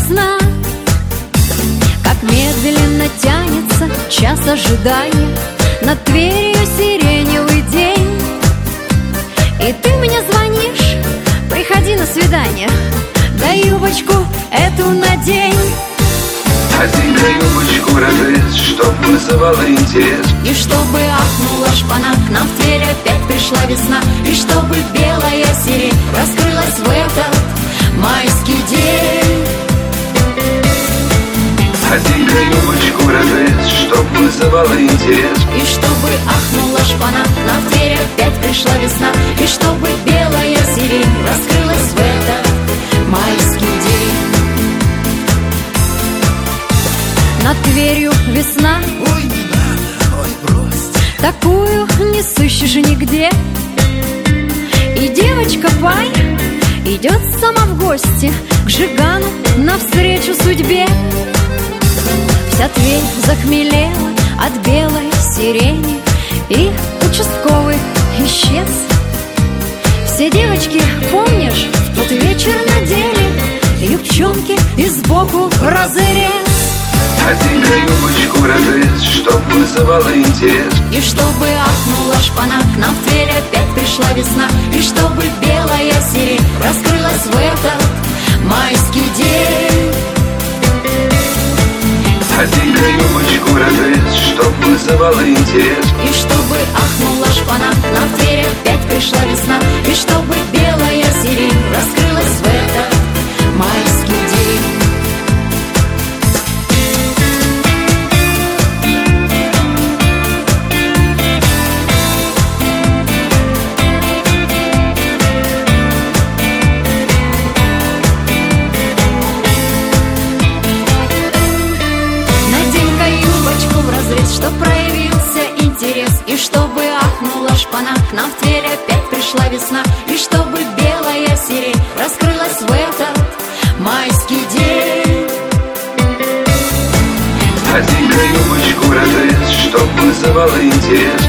весна. Как медленно тянется час ожидания, над Тверью сиреневый день. И ты мне звонишь: приходи на свидание, да юбочку эту надень. Одень-ка юбочку разрез, чтоб вызывала интерес. И чтобы ахнула шпана, к нам в Тверь опять пришла весна. И чтобы белая сирень раскрылась в этот майский день. Одень-ка юбочку разрез, чтоб вызывала интерес. И чтобы ахнула шпана, к нам в Тверь опять пришла весна. И чтобы белая сирень раскрылась в этот майский день. Над Тверью весна, Ой, не надо, ой, брось. такую не сыщешь нигде. И девочка Пай идет сама в гости к Жигану навстречу судьбе. Вся Тверь захмелела от белой сирени, и участковый исчез. Все девочки, помнишь, в тот вечер надели юбчонки и сбоку разрез. Одень-ка юбочку разрез, чтоб вызывала интерес. И чтобы ахнула шпана, к нам в Тверь опять пришла весна. И чтобы белая сирень раскрылась в этот майский день. Одень-ка юбочку разрез, чтоб вызывала интерес. И чтобы ахнула шпана, к нам в Тверь опять пришла весна. И чтобы белая сирень раскрылась в этот майский день. Чтоб проявился интерес, и чтобы ахнула шпана, к нам в Тверь опять пришла весна. И чтобы белая сирень раскрылась в этот майский день. Одень-ка юбочку разрез, чтоб вызывала интерес.